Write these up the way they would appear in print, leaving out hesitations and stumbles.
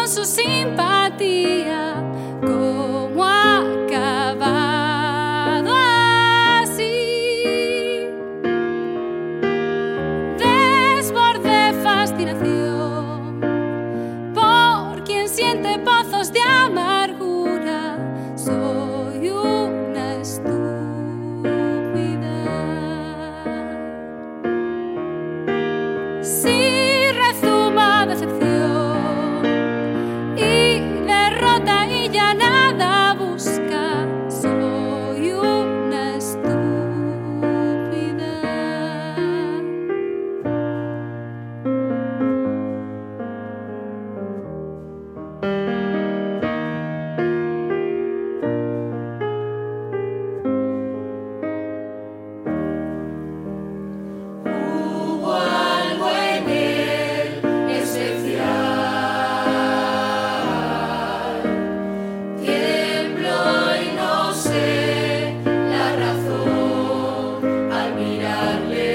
su simpatía, cómo ha acabado así. Desbordé fascinación por quien siente pozos de amargura. Soy una estúpida. Si rezuma decepción y derrota y ya nada busca, soy una estúpida. Hubo algo en él esencial. Tiemblo y no sé la razón al mirarle.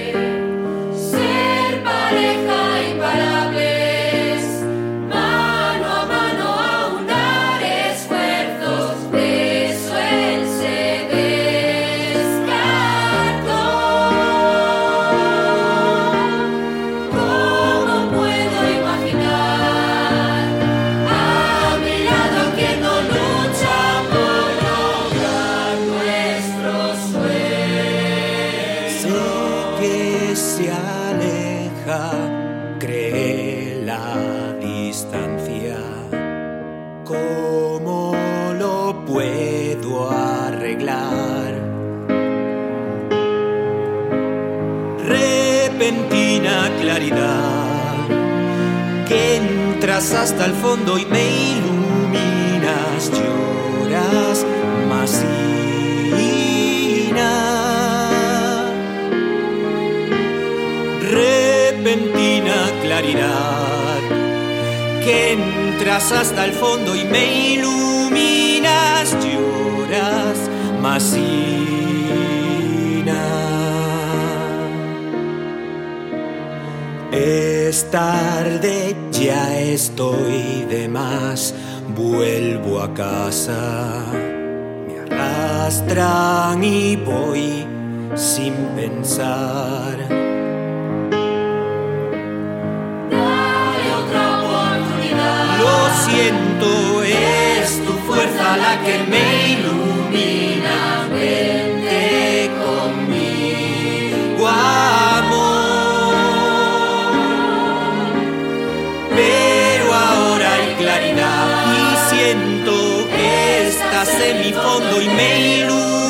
Ser pareja imparables, mano a mano aunar esfuerzos, de eso él se descartó. ¿Cómo puedo imaginar a mi lado quien no lucha por lograr nuestros sueños? Sé que se aleja, cree la distancia. ¿Cómo lo puedo arreglar? Repentina claridad que entras hasta el fondo y me iluminas, lloras, Masina. Repentina claridad que entras hasta el fondo y me iluminas, lloras, Masina. Es tarde, ya estoy de más, vuelvo a casa. Me arrastran y voy sin pensar. Dale otra oportunidad. Lo siento, es tu fuerza la que me ilumina. Vente conmigo, amor. Pero ahora hay claridad y siento que estás en mi fondo y me ilumina.